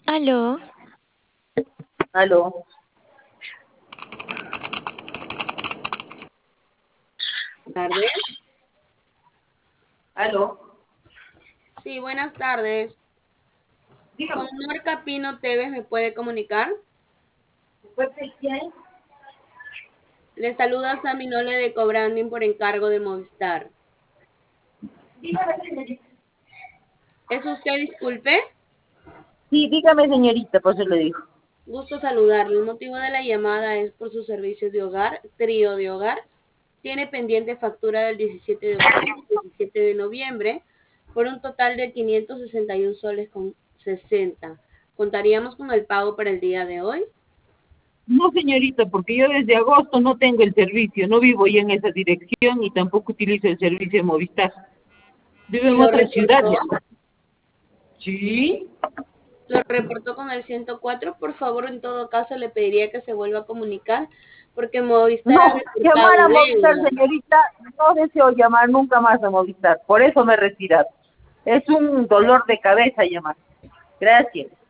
Aló, Aló, Tardes. aló. Sí, buenas tardes. Con Dígame. Norca Pino Tevez me puede comunicar. ¿Quién? Le saluda Sammy Nole de Cobranding por encargo de Movistar. Dígame, señorita. ¿Es usted, disculpe? Sí, dígame, señorita, pues se lo dijo. Gusto saludarle. El motivo de la llamada es por sus servicios de hogar, trío de hogar. Tiene pendiente factura del 17 de octubre y 17 de noviembre por un total de 561 soles con 60. ¿Contaríamos con el pago para el día de hoy? No, señorita, porque yo desde agosto no tengo el servicio, no vivo ya en esa dirección y tampoco utilizo el servicio de Movistar. Vivo en ¿Lo otra ciudad reportó? ya. Sí. Lo reportó con el 104. Por favor, en todo caso, le pediría que se vuelva a comunicar porque Movistar ha No, llamar reportado a Movistar, deuda. señorita, no deseo llamar nunca más a Movistar, por eso me he retirado. Es un dolor de cabeza llamar. Gracias.